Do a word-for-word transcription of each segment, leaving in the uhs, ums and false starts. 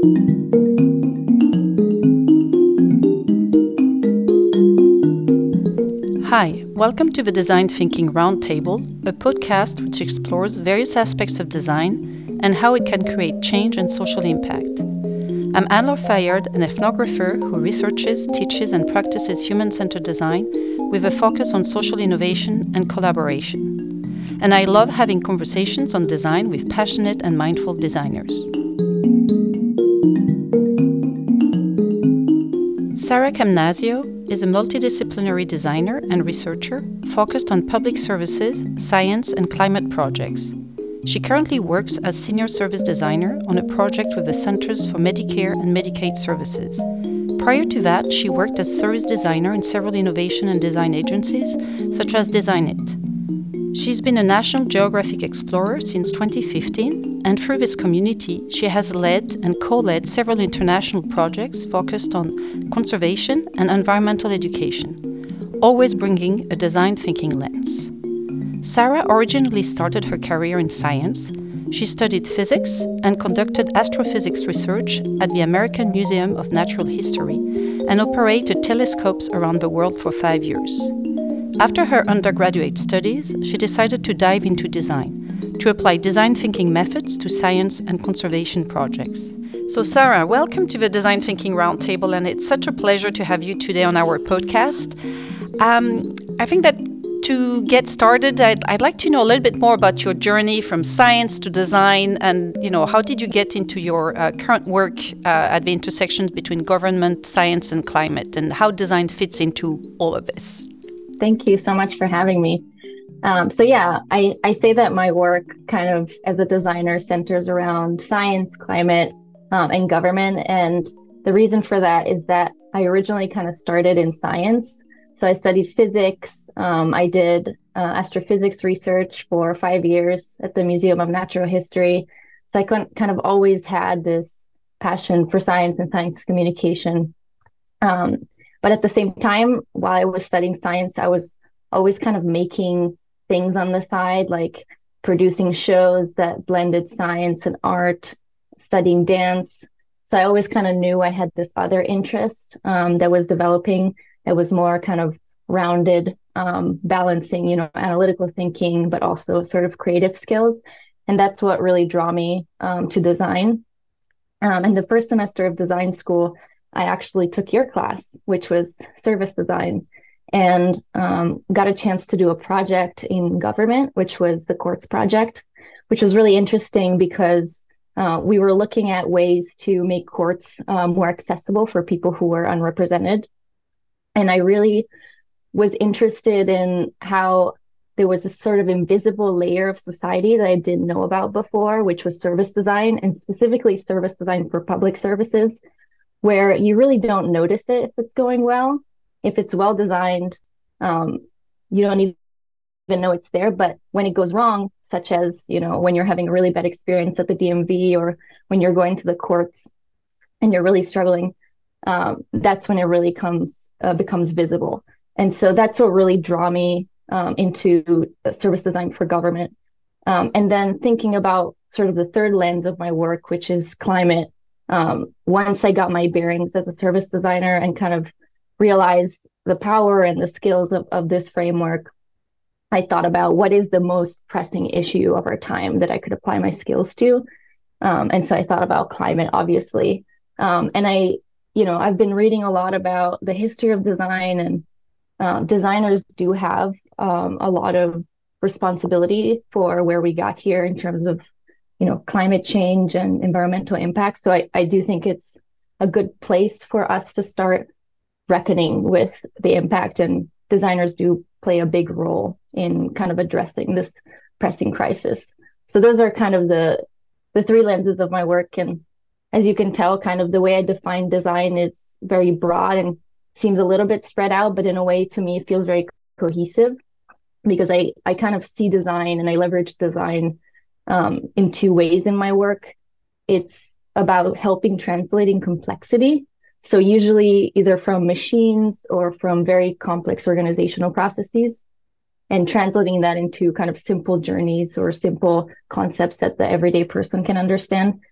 Hi, welcome to the Design Thinking Roundtable, a podcast which explores various aspects of design and how it can create change and social impact. I'm Anne-Laure Fayard, an ethnographer who researches, teaches and practices human-centered design with a focus on social innovation and collaboration. And I love having conversations on design with passionate and mindful designers. Sara Camnasio is a multidisciplinary designer and researcher focused on public services, science, and climate projects. She currently works as senior service designer on a project with the Centers for Medicare and Medicaid Services. Prior to that, she worked as service designer in several innovation and design agencies, such as Designit. She's been a National Geographic Explorer since twenty fifteen, and through this community, she has led and co-led several international projects focused on conservation and environmental education, always bringing a design thinking lens. Sara originally started her career in science. She studied physics and conducted astrophysics research at the American Museum of Natural History and operated telescopes around the world for five years. After her undergraduate studies, she decided to dive into design, to apply design thinking methods to science and conservation projects. So Sara, welcome to the Design Thinking Roundtable, and it's such a pleasure to have you today on our podcast. Um, I think that to get started, I'd, I'd like to know a little bit more about your journey from science to design, and you know, how did you get into your uh, current work uh, at the intersections between government, science, and climate, and how design fits into all of this? Thank you so much for having me. Um, so yeah, I, I say that my work kind of as a designer centers around science, climate, um, and government. And the reason for that is that I originally kind of started in science. So I studied physics. Um, I did uh, astrophysics research for five years at the Museum of Natural History. So I kind of always had this passion for science and science communication. Um, But at the same time, while I was studying science, I was always kind of making things on the side, like producing shows that blended science and art, studying dance. So I always kind of knew I had this other interest um, that was developing. It was more kind of rounded, um, balancing, you know, analytical thinking, but also sort of creative skills. And that's what really drew me um, to design. Um, in the first semester of design school, I actually took your class, which was service design, and um, got a chance to do a project in government, which was the courts project, which was really interesting because uh, we were looking at ways to make courts um, more accessible for people who were unrepresented. And I really was interested in how there was a sort of invisible layer of society that I didn't know about before, which was service design, and specifically service design for public services, where you really don't notice it if it's going well. If it's well designed, um, you don't even know it's there. But when it goes wrong, such as, you know, when you're having a really bad experience at the D M V, or when you're going to the courts and you're really struggling, um, that's when it really comes uh, becomes visible. And so that's what really drew me um, into service design for government. Um, and then thinking about sort of the third lens of my work, which is climate. Um, once I got my bearings as a service designer and kind of realized the power and the skills of, of this framework, I thought about what is the most pressing issue of our time that I could apply my skills to. Um, and so I thought about climate, obviously. Um, and I, you know, I've been reading a lot about the history of design, and uh, designers do have um, a lot of responsibility for where we got here in terms of, you know, climate change and environmental impact. So I, I do think it's a good place for us to start reckoning with the impact, and designers do play a big role in kind of addressing this pressing crisis. So those are kind of the the three lenses of my work. And as you can tell, kind of the way I define design is very broad and seems a little bit spread out, but in a way, to me, it feels very cohesive, because I, I kind of see design and I leverage design Um, in two ways in my work. It's about helping translating complexity. So usually either from machines or from very complex organizational processes, and translating that into kind of simple journeys or simple concepts that the everyday person can understand.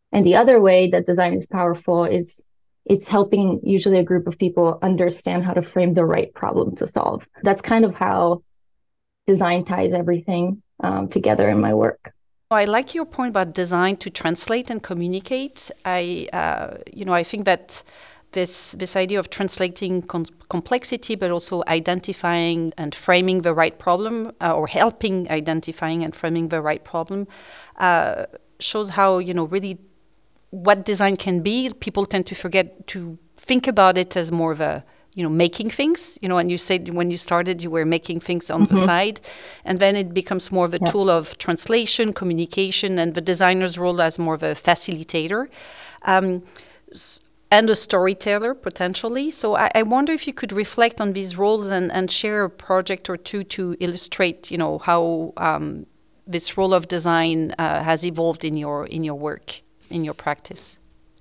And the other way that design is powerful is it's helping usually a group of people understand how to frame the right problem to solve. That's kind of how design ties everything um, together in my work. I like your point about design to translate and communicate. I, uh, you know, I think that this this idea of translating com- complexity, but also identifying and framing the right problem, uh, or helping identifying and framing the right problem, uh, shows how, you know, really what design can be. People tend to forget to think about it as more of a, you know, making things, you know, and you said when you started, you were making things on mm-hmm. the side, and then it becomes more of a yeah. tool of translation, communication, and the designer's role as more of a facilitator, um, and a storyteller, potentially. So I, I wonder if you could reflect on these roles and, and share a project or two to illustrate, you know, how um, this role of design uh, has evolved in your in your work, in your practice.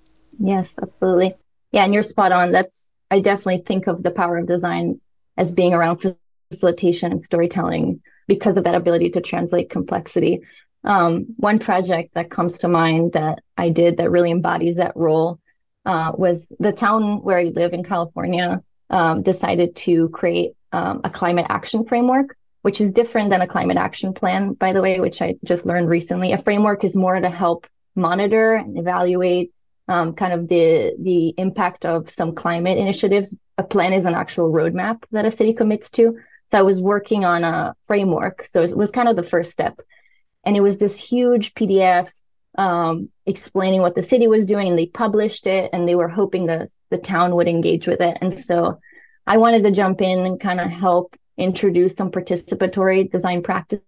Yes, absolutely. Yeah, and you're spot on. That's I definitely think of the power of design as being around facilitation and storytelling because of that ability to translate complexity. Um, one project that comes to mind that I did that really embodies that role uh, was the town where I live in California um, decided to create um, a climate action framework, which is different than a climate action plan, by the way, which I just learned recently. A framework is more to help monitor and evaluate Um, kind of the the impact of some climate initiatives. A plan is an actual roadmap that a city commits to. So I was working on a framework. So it was kind of the first step. And it was this huge P D F um, explaining what the city was doing, and they published it, and they were hoping that the town would engage with it. And so I wanted to jump in and kind of help introduce some participatory design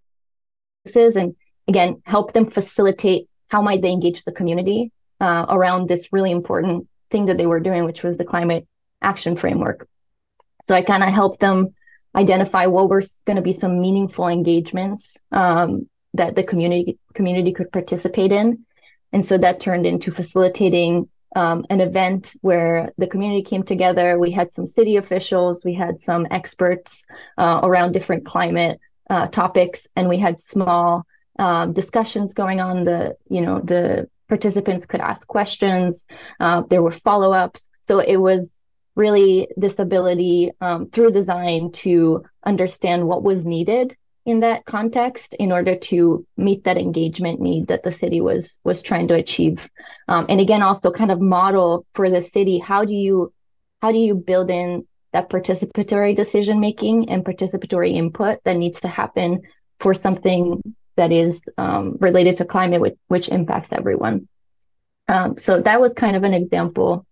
practices and, again, help them facilitate how might they engage the community Uh, around this really important thing that they were doing, which was the climate action framework. So I kind of helped them identify what were going to be some meaningful engagements um, that the community community could participate in. And so that turned into facilitating um, an event where the community came together. We had some city officials, we had some experts uh, around different climate uh, topics, and we had small um, discussions going on. The, you know, the participants could ask questions. Uh, there were follow-ups. So it was really this ability um, through design to understand what was needed in that context in order to meet that engagement need that the city was was trying to achieve. Um, and again, also kind of model for the city, how do you how do you build in that participatory decision making and participatory input that needs to happen for something that is um, related to climate, which, which impacts everyone. Um, so that was kind of an example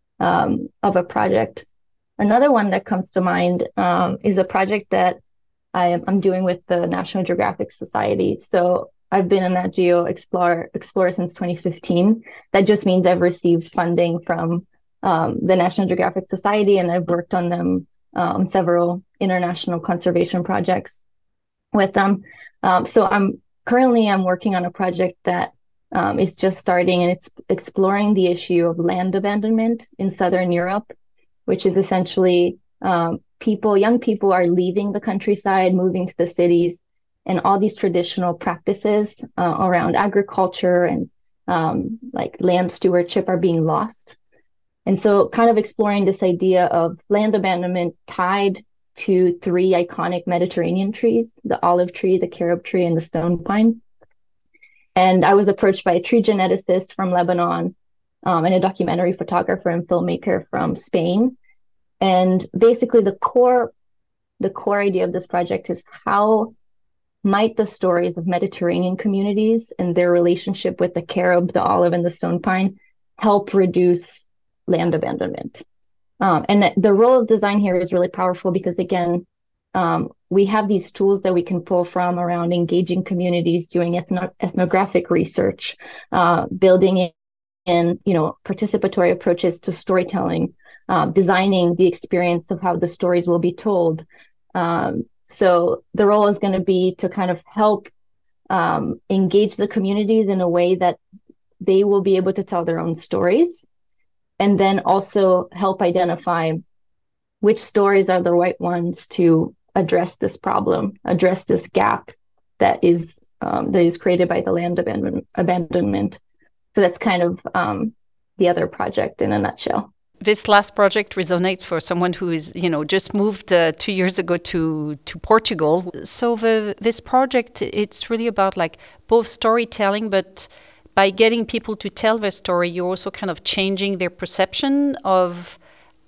um, of a project. Another one that comes to mind um, is a project that I am, I'm doing with the National Geographic Society. So I've been a Nat Geo Explorer, Explorer since twenty fifteen. That just means I've received funding from um, the National Geographic Society, and I've worked on them um, several international conservation projects with them. Um, so I'm currently I'm working on a project that um, is just starting, and it's exploring the issue of land abandonment in Southern Europe, which is essentially um, people, young people are leaving the countryside, moving to the cities, and all these traditional practices uh, around agriculture and um, like land stewardship are being lost. And so kind of exploring this idea of land abandonment tied to three iconic Mediterranean trees, the olive tree, the carob tree, and the stone pine. And I was approached by a tree geneticist from Lebanon um, and a documentary photographer and filmmaker from Spain. And basically the core, the core idea of this project is how might the stories of Mediterranean communities and their relationship with the carob, the olive, and the stone pine help reduce land abandonment. Um, and the role of design here is really powerful because, again, um, we have these tools that we can pull from around engaging communities, doing ethno- ethnographic research, uh, building in, in, you know, participatory approaches to storytelling, uh, designing the experience of how the stories will be told. Um, so the role is going to be to kind of help um, engage the communities in a way that they will be able to tell their own stories, and then also help identify which stories are the right ones to address this problem, address this gap that is um, that is created by the land abandon- abandonment. So that's kind of um, the other project in a nutshell. This last project resonates for someone who is, you know, just moved uh, two years ago to to Portugal. So the this project, it's really about like both storytelling, but by getting people to tell their story, you're also kind of changing their perception of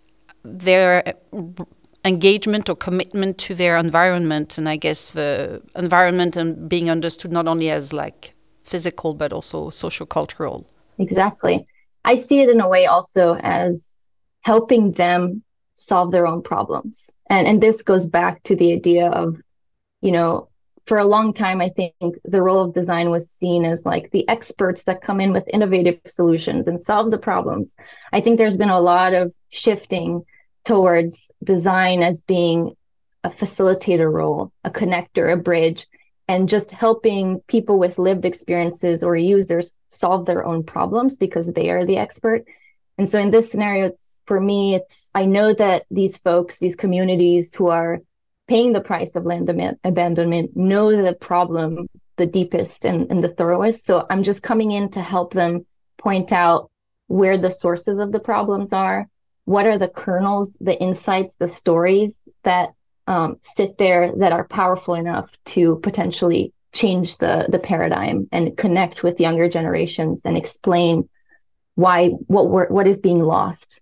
their engagement or commitment to their environment. And I guess the environment and being understood not only as like physical, but also social cultural. Exactly. I see it in a way also as helping them solve their own problems. And and this goes back to the idea of, you know, for a long time, I think the role of design was seen as like the experts that come in with innovative solutions and solve the problems. I think there's been a lot of shifting towards design as being a facilitator role, a connector, a bridge, and just helping people with lived experiences or users solve their own problems because they are the expert. And so in this scenario, it's, for me, it's I know that these folks, these communities who are paying the price of land abandonment know the problem the deepest and, and the thoroughest. So I'm just coming in to help them point out where the sources of the problems are, what are the kernels, the insights, the stories that um, sit there that are powerful enough to potentially change the, the paradigm and connect with younger generations and explain why what we're, what is being lost.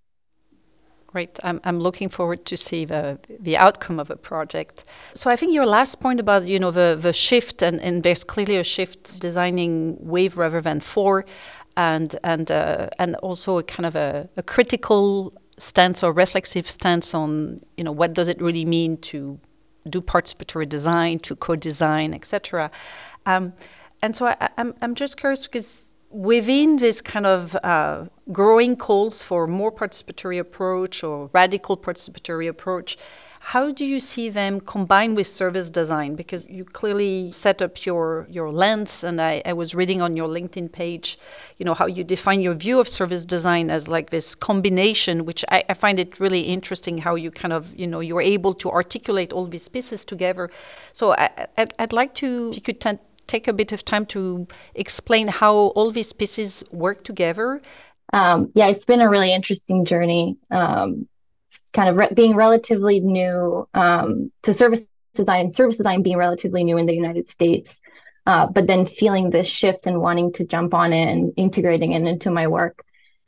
Great. I'm I'm looking forward to see the the outcome of a project. So I think your last point about, you know, the the shift, and, and there's clearly a shift designing wave rather than for, and and uh, and also a kind of a, a critical stance or reflexive stance on, you know, what does it really mean to do participatory design, to co-design, et cetera. Um, and so I, I'm I'm just curious because within this kind of uh, growing calls for more participatory approach or radical participatory approach, how do you see them combined with service design? Because you clearly set up your, your lens, and I, I was reading on your LinkedIn page, you know, how you define your view of service design as like this combination, which I, I find it really interesting how you kind of, you know, you're able to articulate all these pieces together. So I, I'd, I'd like to, if you could t- take a bit of time to explain how all these pieces work together. Um, yeah, it's been a really interesting journey. Um, kind of re- being relatively new um, to service design, service design being relatively new in the United States, uh, but then feeling this shift and wanting to jump on it and integrating it into my work.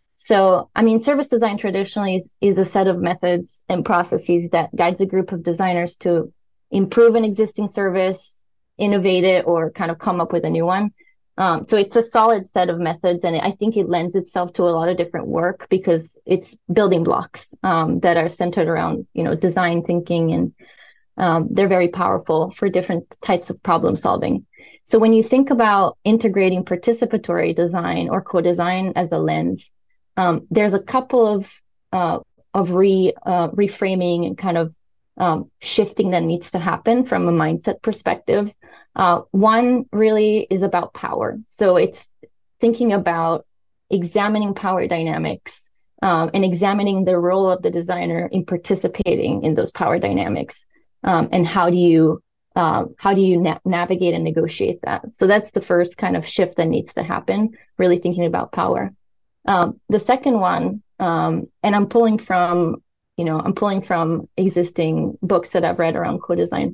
So, I mean, service design traditionally is, is a set of methods and processes that guides a group of designers to improve an existing service, innovate it, or kind of come up with a new one. Um, so it's a solid set of methods, and I think it lends itself to a lot of different work because it's building blocks um, that are centered around, you know, design thinking, and um, they're very powerful for different types of problem solving. So when you think about integrating participatory design or co-design as a lens, um, there's a couple of uh, of re uh, reframing and kind of um, shifting that needs to happen from a mindset perspective. Uh, one really is about power. So it's thinking about examining power dynamics um, and examining the role of the designer in participating in those power dynamics. Um, and how do you uh, how do you na- navigate and negotiate that? So that's the first kind of shift that needs to happen, really thinking about power. Um, the second one, um, and I'm pulling from, you know, I'm pulling from existing books that I've read around co-design,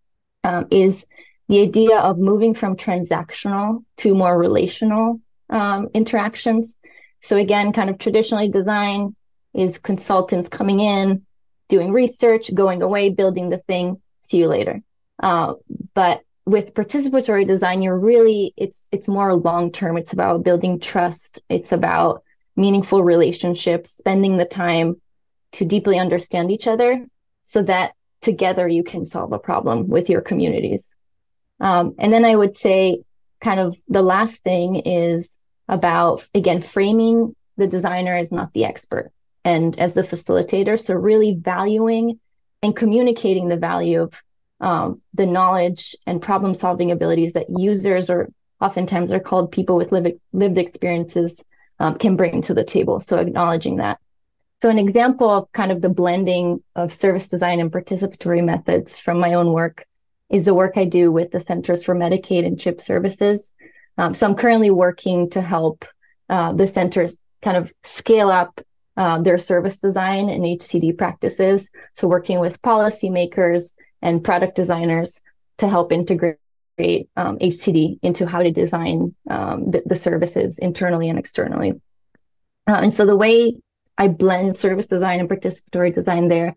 um, is the idea of moving from transactional to more relational um, interactions. So again, kind of traditionally design is consultants coming in, doing research, going away, building the thing, see you later. Uh, but with participatory design, you're really, it's it's more long-term. It's about building trust. It's about meaningful relationships, spending the time to deeply understand each other so that together you can solve a problem with your communities. Um, and then I would say kind of the last thing is about, again, framing the designer as not the expert and as the facilitator. So really valuing and communicating the value of um, the knowledge and problem solving abilities that users, or oftentimes are called people with lived, lived experiences, um, can bring to the table. So acknowledging that. So an example of kind of the blending of service design and participatory methods from my own work is the work I do with the Centers for Medicaid and CHIP Services. Um, so I'm currently working to help uh, the centers kind of scale up uh, their service design and H C D practices. So working with policymakers and product designers to help integrate um, H C D into how to design um, the, the services internally and externally. Uh, and so the way I blend service design and participatory design there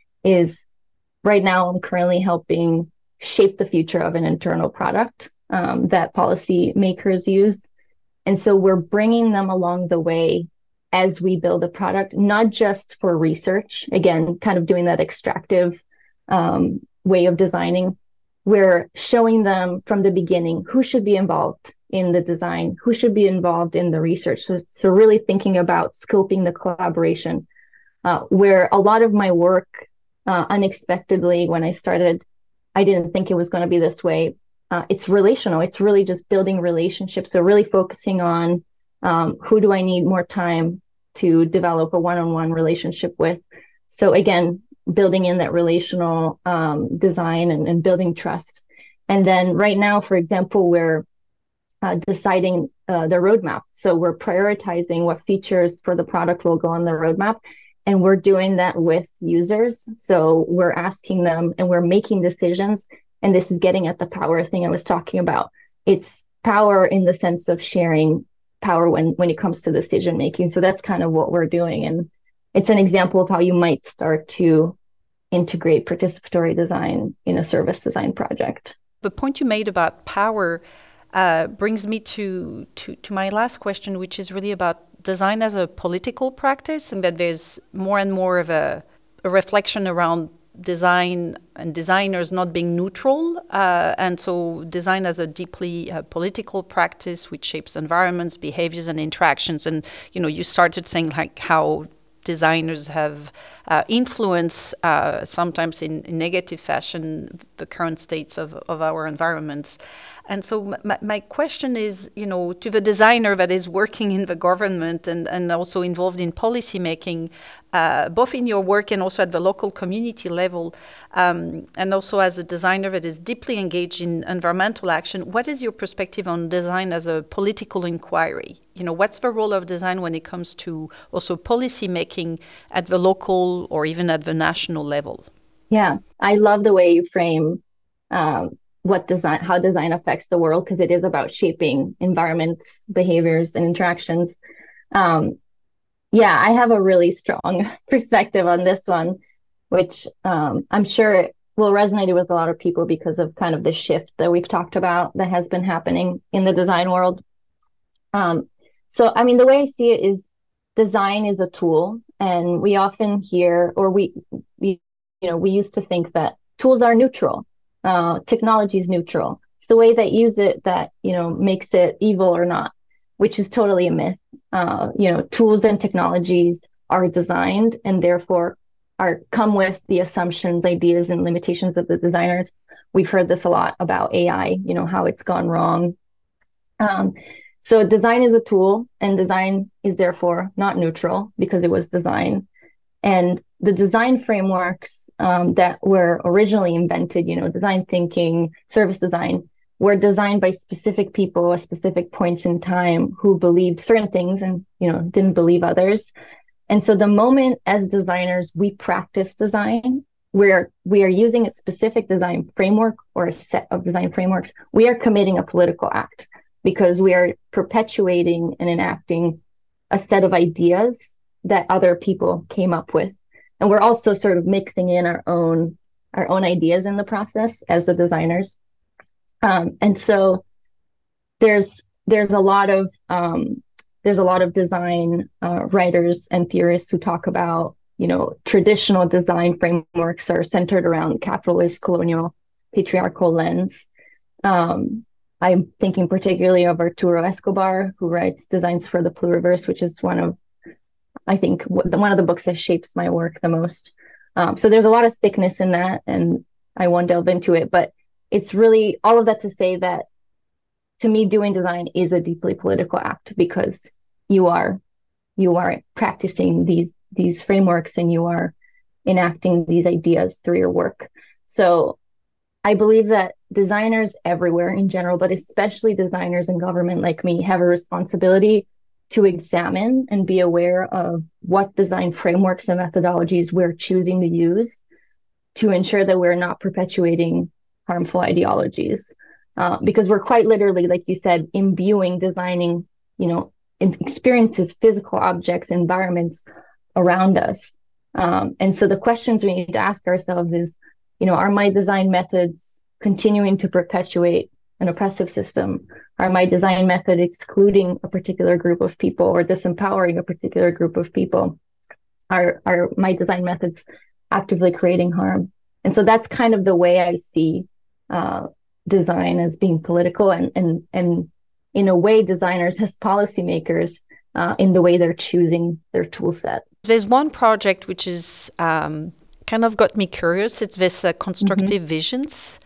is right now I'm currently helping shape the future of an internal product um, that policymakers use. And so we're bringing them along the way as we build a product, not just for research, again, kind of doing that extractive um, way of designing. We're showing them from the beginning who should be involved in the design, who should be involved in the research. So, so really thinking about scoping the collaboration, uh, where a lot of my work, uh, unexpectedly, when I started, I didn't think it was going to be this way. Uh, it's relational. It's really just building relationships. So really focusing on um, who do I need more time to develop a one-on-one relationship with. So again, building in that relational um, design and, and building trust. And then right now, for example, we're uh, deciding uh, the roadmap. So we're prioritizing what features for the product will go on the roadmap. And we're doing that with users. So we're asking them and we're making decisions. And this is getting at the power thing I was talking about. It's power in the sense of sharing power when, when it comes to decision making. So that's kind of what we're doing. And it's an example of how you might start to integrate participatory design in a service design project. The point you made about power uh, brings me to, to, to my last question, which is really about design as a political practice, and that there's more and more of a, a reflection around design and designers not being neutral. Uh, and so design as a deeply uh, political practice which shapes environments, behaviors, and interactions. And, you know, you started saying like how designers have uh, influence, uh, sometimes in, in negative fashion, the current states of, of our environments. And so my, my question is, you know, to the designer that is working in the government and, and also involved in policy making, uh, both in your work and also at the local community level, um, and also as a designer that is deeply engaged in environmental action, what is your perspective on design as a political inquiry? You know, what's the role of design when it comes to also policy making at the local or even at the national level? Yeah, I love the way you frame um, what design, how design affects the world, because it is about shaping environments, behaviors, and interactions. Um, yeah, I have a really strong perspective on this one, which um, I'm sure will resonate with a lot of people because of kind of the shift that we've talked about that has been happening in the design world. Um, so, I mean, the way I see it is design is a tool, and we often hear, or we, we you know, we used to think that tools are neutral. Uh, technology is neutral. It's the way that use it that, you know, makes it evil or not, which is totally a myth. Uh, you know, tools and technologies are designed and therefore are come with the assumptions, ideas, and limitations of the designers. We've heard this a lot about A I, you know, how it's gone wrong. Um, so design is a tool, and design is therefore not neutral because it was designed. And the design frameworks um, that were originally invented, you know, design thinking, service design, were designed by specific people at specific points in time who believed certain things and, you know, didn't believe others. And so the moment as designers we practice design, where we are using a specific design framework or a set of design frameworks, we are committing a political act because we are perpetuating and enacting a set of ideas that other people came up with. And we're also sort of mixing in our own our own ideas in the process as the designers. Um, and so there's there's a lot of um, there's a lot of design uh, writers and theorists who talk about, you know, traditional design frameworks are centered around capitalist, colonial, patriarchal lens. Um, I'm thinking particularly of Arturo Escobar, who writes Designs for the Pluriverse, which is one of I think one of the books that shapes my work the most. Um, so there's a lot of thickness in that, and I won't delve into it, but it's really all of that to say that to me, doing design is a deeply political act because you are you are practicing these these frameworks and you are enacting these ideas through your work. So I believe that designers everywhere in general, but especially designers in government like me, have a responsibility to examine and be aware of what design frameworks and methodologies we're choosing to use to ensure that we're not perpetuating harmful ideologies. Uh, because we're quite literally, like you said, imbuing, designing, you know, experiences, physical objects, environments around us. Um, and so the questions we need to ask ourselves is, you know, are my design methods continuing to perpetuate an oppressive system? Are my design methods excluding a particular group of people or disempowering a particular group of people? Are, are my design methods actively creating harm? And so that's kind of the way I see uh, design as being political, and, and, and in a way, designers as policymakers uh, in the way they're choosing their tool set. There's one project which is um, kind of got me curious. It's this uh, constructive mm-hmm. visions.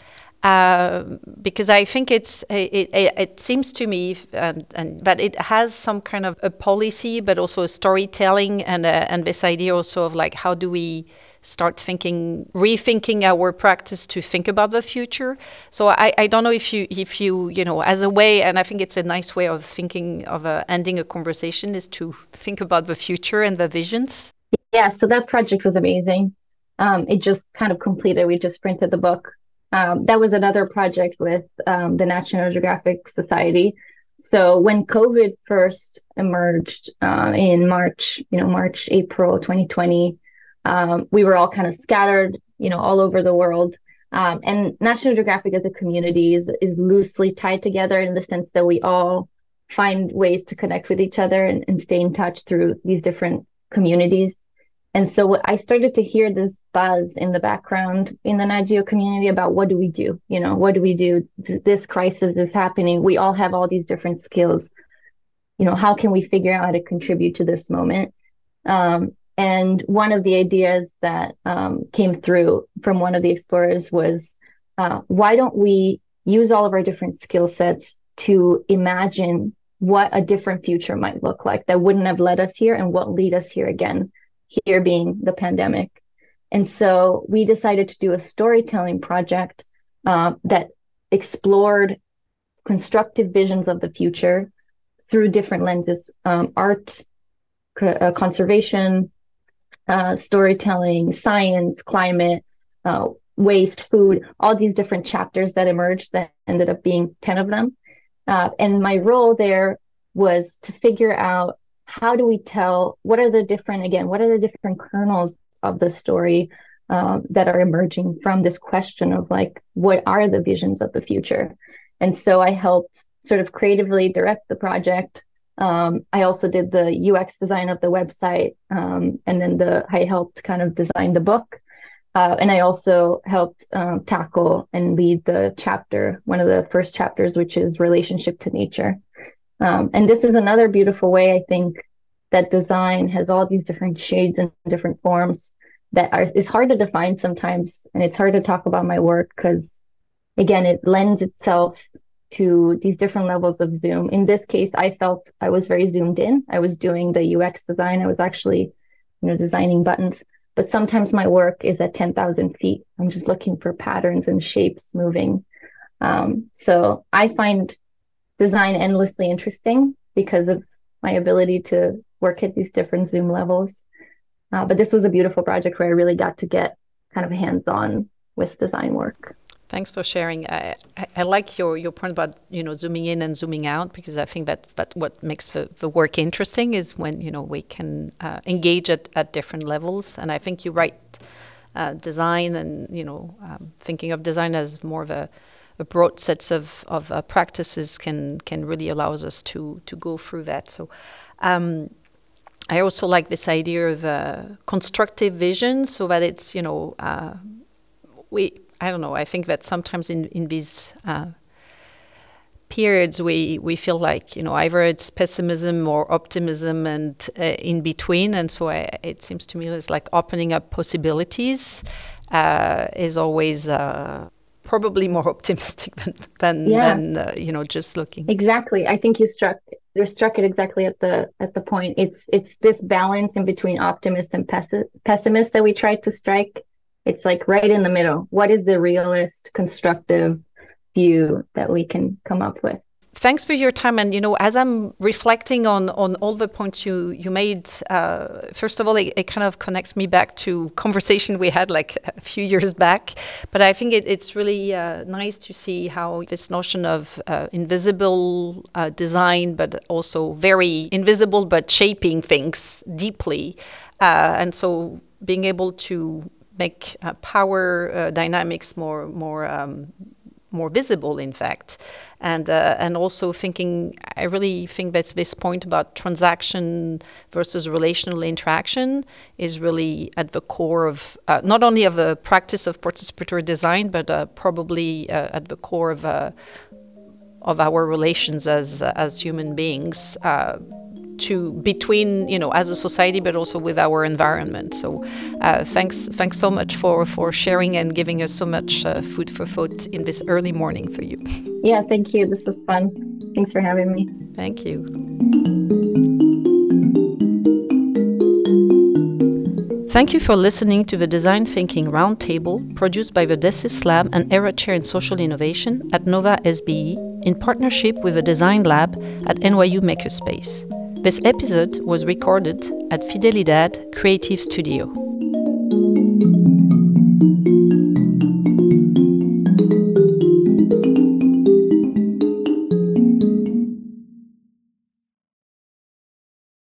Uh, because I think it's it, it, it seems to me and, and that it has some kind of a policy, but also a storytelling and a, and this idea also of like how do we start thinking, rethinking our practice to think about the future. So I, I don't know if you if you you know as a way, and I think it's a nice way of thinking of uh, ending a conversation is to think about the future and the visions. Yeah, so that project was amazing. Um, it just kind of completed. We just printed the book. Um, that was another project with um, the National Geographic Society. So when COVID first emerged uh, in March, you know, March, April twenty twenty, um, we were all kind of scattered, you know, all over the world. Um, and National Geographic as a community is, is loosely tied together in the sense that we all find ways to connect with each other and, and stay in touch through these different communities. And so I started to hear this buzz in the background in the Nat Geo community about what do we do? You know, what do we do? This crisis is happening. We all have all these different skills. You know, how can we figure out how to contribute to this moment? Um, and one of the ideas that um, came through from one of the explorers was, uh, why don't we use all of our different skill sets to imagine what a different future might look like that wouldn't have led us here and won't lead us here again? Here being the pandemic. And so we decided to do a storytelling project uh, that explored constructive visions of the future through different lenses, um, art, uh, conservation, uh, storytelling, science, climate, uh, waste, food, all these different chapters that emerged that ended up being ten of them. Uh, and my role there was to figure out how do we tell, what are the different, again, what are the different kernels of the story um, that are emerging from this question of like, what are the visions of the future? And so I helped sort of creatively direct the project. Um, I also did the U X design of the website, um, and then the I helped kind of design the book. Uh, and I also helped um, tackle and lead the chapter, one of the first chapters, which is relationship to nature. Um, and this is another beautiful way, I think, that design has all these different shades and different forms that are is hard to define sometimes. And it's hard to talk about my work because, again, it lends itself to these different levels of zoom. In this case, I felt I was very zoomed in. I was doing the U X design. I was actually, you know, designing buttons. But sometimes my work is at ten thousand feet. I'm just looking for patterns and shapes moving. Um, so I find design endlessly interesting because of my ability to work at these different zoom levels. Uh, but this was a beautiful project where I really got to get kind of hands-on with design work. Thanks for sharing. I, I, I like your, your point about, you know, zooming in and zooming out, because I think that, that what makes the, the work interesting is when, you know, we can uh, engage at, at different levels. And I think you're right, uh, design and, you know, um, thinking of design as more of a a broad sets of, of uh, practices can can really allows us to to go through that. So um, I also like this idea of uh, constructive vision, so that it's, you know, uh, we, I don't know, I think that sometimes in, in these uh, periods we, we feel like, you know, either it's pessimism or optimism and uh, in between. And so I, it seems to me it's like opening up possibilities uh, is always uh, probably more optimistic than, than, yeah. than uh, you know, just looking. Exactly. I think you struck you struck it exactly at the at the point. It's it's this balance in between optimist and pessi- pessimist that we try to strike. It's like right in the middle. What is the realist, constructive view that we can come up with? Thanks for your time. And, you know, as I'm reflecting on, on all the points you, you made, uh, first of all, it, it kind of connects me back to conversation we had like a few years back. But I think it, it's really uh, nice to see how this notion of uh, invisible uh, design, but also very invisible, but shaping things deeply. Uh, and so being able to make uh, power uh, dynamics more, more, um, more visible, in fact, and uh, and also thinking, I really think that this point about transaction versus relational interaction is really at the core of uh, not only of the practice of participatory design, but uh, probably uh, at the core of uh, of our relations as uh, as human beings. Uh, to between, you know, as a society, but also with our environment. So uh, thanks thanks so much for, for sharing and giving us so much uh, food for thought in this early morning for you. Yeah, thank you. This was fun. Thanks for having me. Thank you. Thank you for listening to the Design Thinking Roundtable produced by the DESIS Lab and ERA Chair in Social Innovation at Nova S B E in partnership with the Design Lab at N Y U Makerspace. This episode was recorded at Fidelidad Creative Studio.